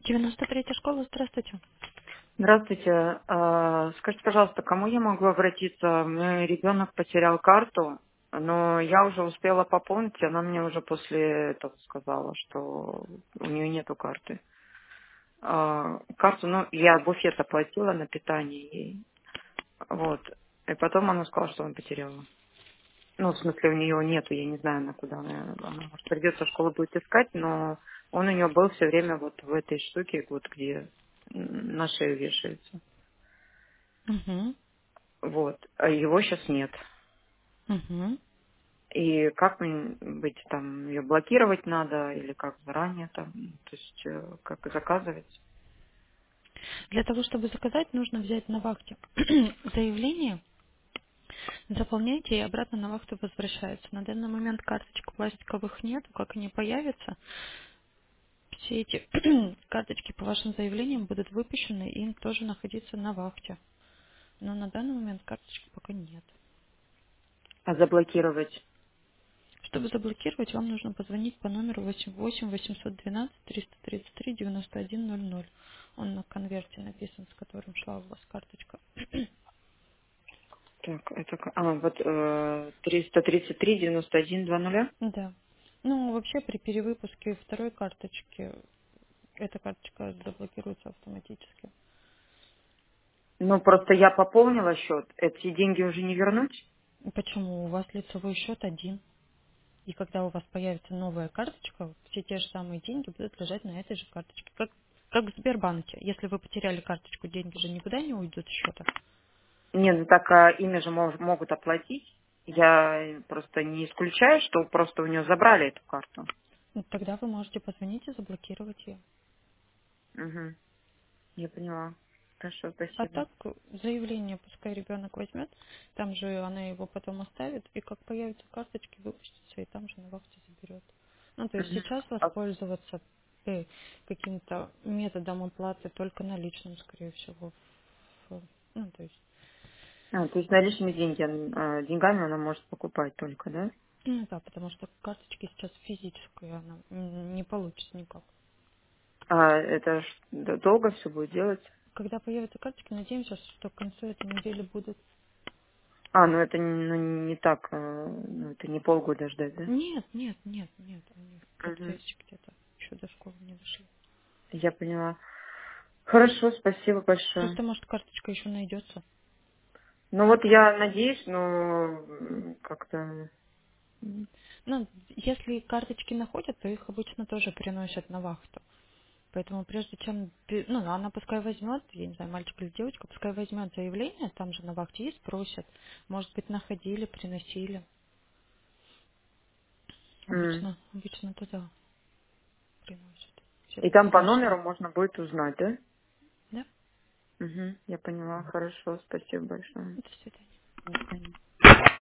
93-я школа, здравствуйте. Здравствуйте. Скажите, пожалуйста, к кому я могу обратиться? Мой ребенок потерял карту, но я уже успела пополнить, и она мне уже после этого сказала, что у нее нету карты. Карту, ну, я буфет оплатила на питание ей. Вот. И потом она сказала, что она потеряла. Ну, в смысле, у нее нету, я не знаю, она куда она может, придется в школу будет искать, но он у нее был все время вот в этой штуке, вот где на шею вешается. Угу. Вот. А его сейчас нет. Угу. И как мне быть там, ее блокировать надо или как заранее там, то есть как заказывать? Для того, чтобы заказать, нужно взять на вахте заявление, заполняйте и обратно на вахту возвращается. На данный момент карточек пластиковых нет, как они появятся, все эти карточки по вашим заявлениям будут выпущены и им тоже находиться на вахте. Но на данный момент карточки пока нет. А заблокировать? Чтобы заблокировать, вам нужно позвонить по номеру 8 812 333 9100. Он на конверте написан, с которым шла у вас карточка. Так, это вот 333 91 20. Да. Ну, вообще при перевыпуске второй карточки эта карточка заблокируется автоматически. Ну, просто я пополнила счет, эти деньги уже не вернуть? Почему? У вас лицевой счет один. И когда у вас появится новая карточка, все те же самые деньги будут лежать на этой же карточке. Как в Сбербанке. Если вы потеряли карточку, деньги же никуда не уйдут с счета. Нет, ну так ими же могут оплатить. Я просто не исключаю, что просто у нее забрали эту карту. Ну, тогда вы можете позвонить и заблокировать ее. Угу, я поняла. Хорошо, А спасибо. так, заявление пускай ребенок возьмет, там же она его потом оставит, и как появятся карточки, выпустится, и там же на вахте заберет. Ну, то есть Мгм. сейчас воспользоваться каким-то методом оплаты только наличным, скорее всего. Ну, то есть, То есть наличными деньгами она может покупать только, да? ну да, потому что карточки сейчас физическую она не получит никак. А это долго все будет делать? Когда появятся карточки, надеемся, что к концу этой недели будут. Ну это не так, ну, это не полгода ждать, да? Нет, нет, нет, нет, они в Угу. процессе где-то еще до школы не дошли. Я поняла. Хорошо, спасибо большое. Просто, может, карточка еще найдется. Ну вот я надеюсь, но как-то... Ну, если карточки находят, то их обычно тоже переносят на вахту. Поэтому прежде чем, ну, она пускай возьмет, я не знаю, мальчик или девочка, пускай возьмет заявление, там же на вахте и спросят. Может быть, находили, приносили. м. Обычно туда приносят. Все И там по бумажки. номеру можно будет узнать, да? Да? Угу, я поняла. Хорошо, спасибо большое. До свидания. До свидания.